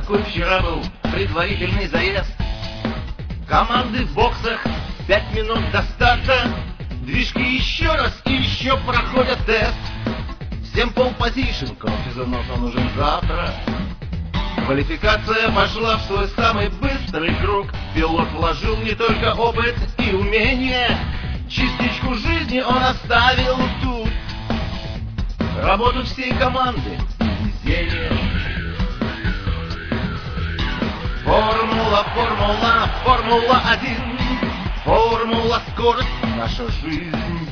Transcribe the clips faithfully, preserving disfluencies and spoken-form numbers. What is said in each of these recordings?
какой вчера был предварительный заезд. Команды в боксах, пять минут до старта. Движки еще раз и еще проходят тест. Всем пол-позишн, кофе-занос нужен завтра. Квалификация пошла в свой самый быстрый круг. Пилот вложил не только опыт и умение, частичку жизни он оставил тут. Работу всей команды и везение. Формула, формула, формула один. Формула, скорость, наша жизнь.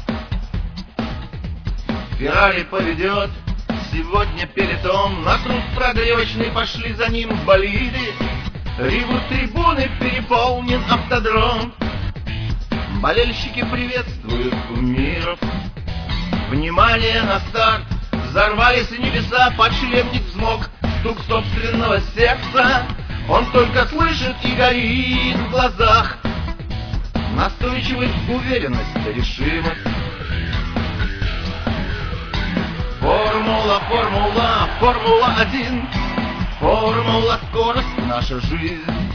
Феррари поведет сегодня пелетон. На труд прогревочный пошли за ним болиды. Ревут трибуны, переполнен автодром. Болельщики приветствуют кумиров. Внимание на старт. Взорвались небеса, подшлемник взмок. Стук собственного сердца он только слышит и горит в глазах. Настойчивость, уверенность, решимость. Формула, формула, формула один. Формула, скорость, наша жизнь.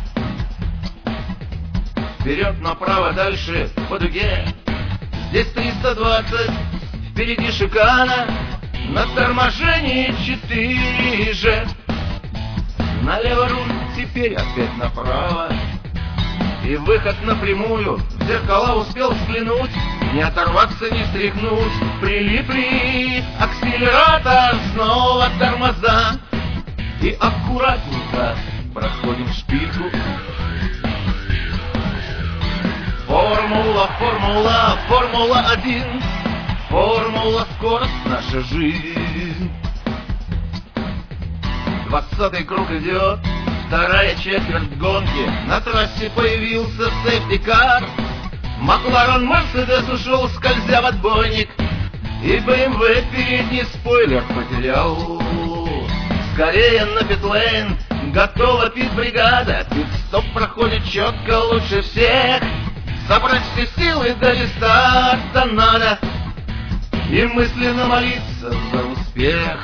Вперед, направо, дальше, по дуге. Здесь триста двадцать, впереди шикана. На торможении четыре же. Налево руль, теперь опять направо. И выход напрямую, в зеркала успел взглянуть. Не оторваться, не стряхнуть. Прилипли, акселератор, снова тормоза. И аккуратненько проходим шпильку. Формула, формула, формула один. Формула, скорость, наша жизнь. Двадцатый круг идет, вторая четверть гонки. На трассе появился сейфти-кар. Макларен Мерседес ушел, скользя в отбойник. И бэ эм вэ передний спойлер потерял. Скорее на питлейн, готова пит-бригада. Пит-стоп проходит четко, лучше всех. Собрать все силы до рестарта надо. И мысленно молиться за успех.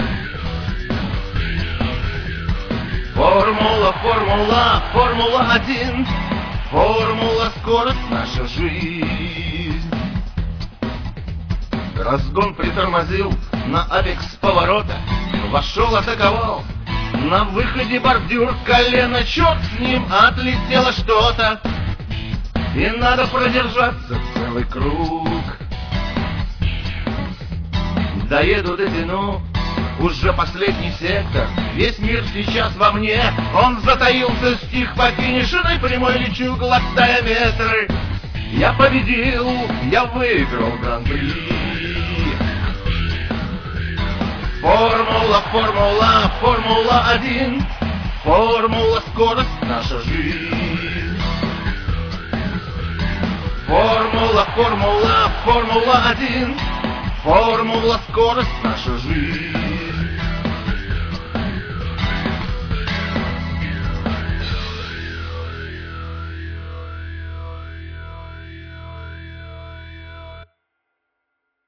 Формула, формула, формула один. Формула, скорость, наша жизнь. Разгон притормозил на апекс поворота. Вошел, атаковал. На выходе бордюр, колено, черт с ним, отлетело что-то. И надо продержаться целый круг. Доеду, дотяну, уже последний сектор. Весь мир сейчас во мне. Он затаился, стих по финишной прямой, лечу, глотая метры. Я победил, я выиграл гран-при. Формула, формула, формула один. Формула, скорость, наша жизнь. Формула, формула, формула один. Формула, скорость, наша жизнь.